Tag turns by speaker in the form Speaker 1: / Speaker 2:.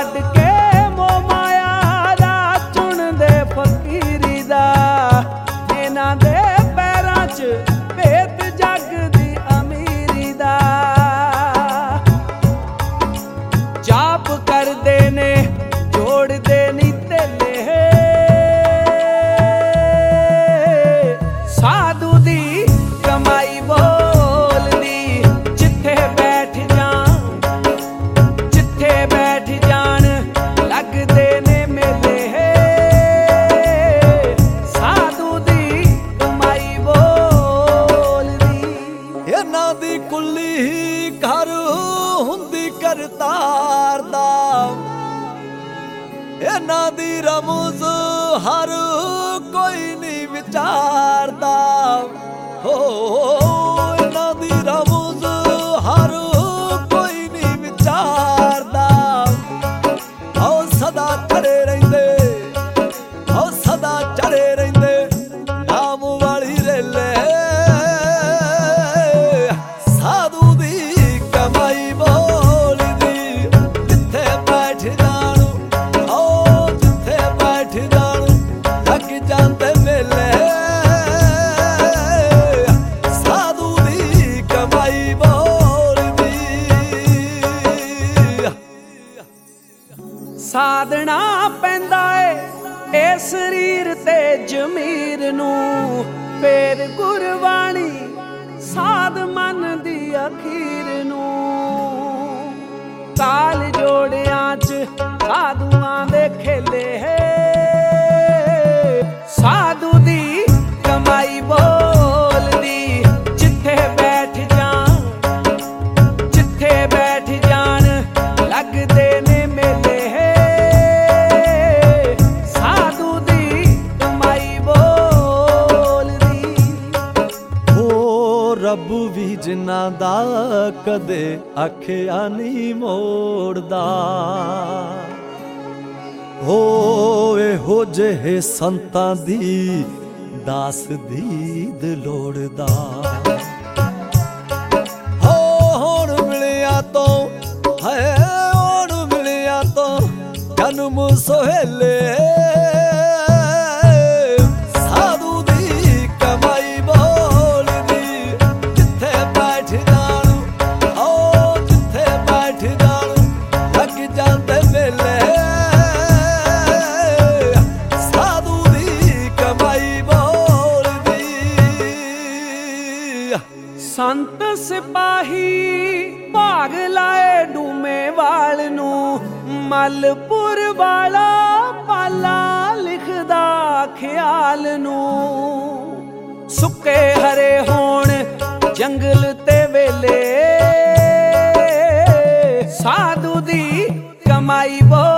Speaker 1: ਛੱਡ ਕੇ ਮੋਹ ਮਾਇਆ ਦਾ ਚੁਣਦੇ ਫਕੀਰੀ ਦਾ। ਇਹਨਾਂ ਦੇ ਪੈਰਾਂ 'ਚ ਭੇਤ ਜੱਗ ਦੀ ਅਮੀਰੀ ਦਾ। ਜਾਪ ਕਰਦੇ ਨੇ ਜੋੜਦੇ ਨੀ ਧੇਲੇ, ਸਾਧੂ ਦੀ ਕਮਾਈ ਬੋਲਦੀ। ਜਿੱਥੇ ਬੈਠ ਜਾਣ ਲੱਗਦੇ ਨੇ ਮੇਲੇ, ਸਾਧੂ ਦੀ ਕਮਾਈ ਬੋਲਦੀ।
Speaker 2: ਇਹਨਾਂ ਦੀ ਕੁੱਲੀ ਘਰ ਹੁੰਦੀ ਕਰਤਾਰ ਦਾ, ਇਹਨਾਂ ਦੀ ਰਮਜ਼ ਹਰ ਕੋਈ ਨਹੀਂ ਵਿਚਾਰਦਾ। ਹੋ ਇਹਨਾਂ ਦੀ ਰਮਜ਼ ਹਰ ਕੋਈ ਨਹੀਂ ਵਿਚਾਰਦਾ। ਆਓ ਸਦਾ ਚੜੇ ਰਹਿੰਦੇ, ਆਓ ਸਦਾ ਚੜੇ ਰਹਿੰਦੇ ਨਾਮ ਵਾਲੀ ਰੇਲੇ, ਸਾਧੂ ਦੀ ਕਮਾਈ ਬੋਲਦੀ। ਜਿੱਥੇ ਬੈਠ ਜਾਣ, ਆਓ ਜਿੱਥੇ ਬੈਠ ਜਾਣ ਲੱਗ ਜਾਂਦੇ ਮੇਲੇ, ਸਾਧੂ ਦੀ ਕਮਾਈ ਬੋਲਦੀ।
Speaker 1: ਸਾਧਣਾ ਪੈਂਦਾ ਏ ਸਰੀਰ ਤੇ ਜ਼ਮੀਰ ਨੂੰ, ਫੇਰ ਗੁਰਬਾਣੀ ਸਾਧ ਮਨ ਦੀ ਅਖੀਰ ਨੂੰ। ਕਾਲ ਜੋੜਿਆਂ 'ਚ ਸਾਧੂਆਂ ਦੇ ਖੇਲੇ, ਸਾਧੂ ਦੀ ਕਮਾਈ ਬੋਲਦੀ। ਜਿੱਥੇ ਬੈਠ ਜਾਣ ਲੱਗਦੇ ਨੇ ਮੇਲੇ, ਸਾਧੂ ਦੀ ਕਮਾਈ ਬੋਲਦੀ।
Speaker 2: ਹੋ ਰੱਬ ਵੀ ਜਿਨ੍ਹਾਂ ਦਾ ਕਦੇ ਆਖਿਆ ਨਹੀਂ ਮੋੜਦਾ, ਹੋ ਇਹੋ ਜਿਹੇ ਸੰਤਾਂ ਦੀ ਦਾਸ ਦੀਦ ਲੋੜਦਾ। ਹੋ ਹੁਣ ਮਿਲਿਆ ਤੋਂ ਹੈ, ਹੁਣ ਮਿਲਿਆ ਤੋਂ ਜਨਮ ਸੋਹੇਲੇ, ਸਾਧੂ ਦੀ ਕਮਾਈ ਬੋਲਦੀ। ਜਿੱਥੇ ਬੈਠ ਜਾਣ, ਆਓ ਜਿੱਥੇ ਬੈਠ ਜਾਣ ਲੱਗ ਜਾਂਦੇ ਮੇਲੇ, ਸਾਧੂ ਦੀ ਕਮਾਈ ਬੋਲਦੀ।
Speaker 1: ਸੰਤ ਸਿਪਾਹੀ ਭਾਗ ਲਾਏ ਡੂਮੇਵਾਲ ਨੂੰ, ਮਲਪੁਰ ਵਾਲਾ ਪਾਲਾ ਲਿਖਦਾ ਖਿਆਲ ਨੂੰ। ਸੁੱਕੇ ਹਰੇ ਹੋਣ ਜੰਗਲ ਤੇ ਵੇਲੇ, ਸਾਧੂ ਦੀ ਕਮਾਈ